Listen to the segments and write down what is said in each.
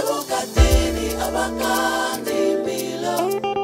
ebukatini abakandi impilo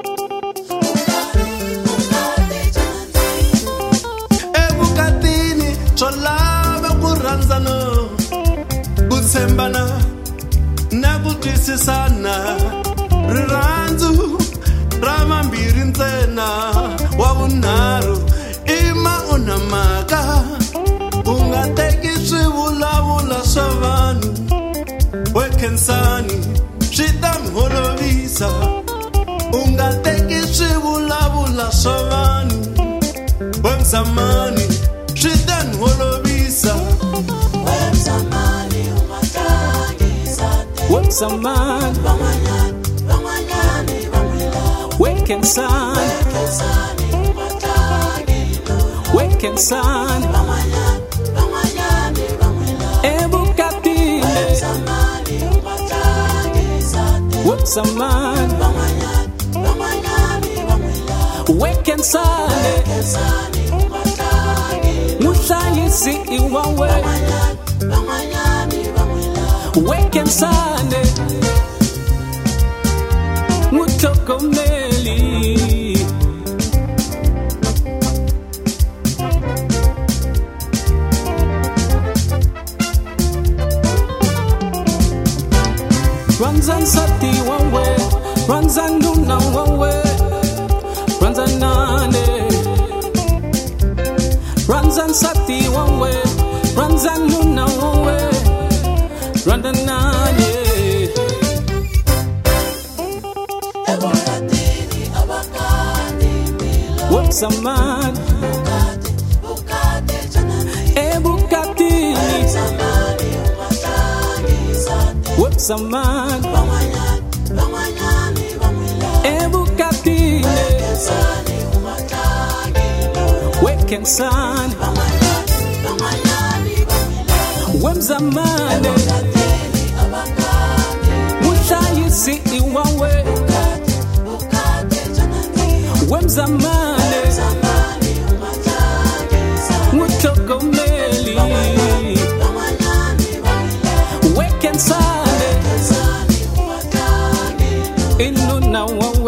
ebukatini tsolava ku rhandzana ku tshembana na ku twisisana rirhandzu ra mambirhi ntsena wa vunharhu i maonamaka u nga teki swivulavula swa vanhu wekhensani swi ta mi holovisa u nga teki swivulavula swa vanhu wemzamani swi ta ni holovisa wemzamani u nga tlangisa wemzamani van'wanyani va n'wilawa wekhensani u nga tlangilo wekhensani van'wanyani va n'wilawa ebukatini wemzamani u nga tlangisa wemzamani van'wanyani va n'wilawa wekhensani muhlayisi iwawe wekhensani mutlhogomeli rhandza nsati wawe rhandza nuna wawe rhandza nane rhandza nsati wawe rhandza nuna wawe rhandza nane ebukatini abakandi impilo wemzamani bukati ebukatini wemzamani ungatlangisa wemzamani van'wanyani va n'wilawa ebukatini wekhensani u nga tlangilo wekhensani van'wanyani va n'wilawa wemzamani muhlayisi iwawe wemzamani mutlhogomeli wekhensani inuna wawe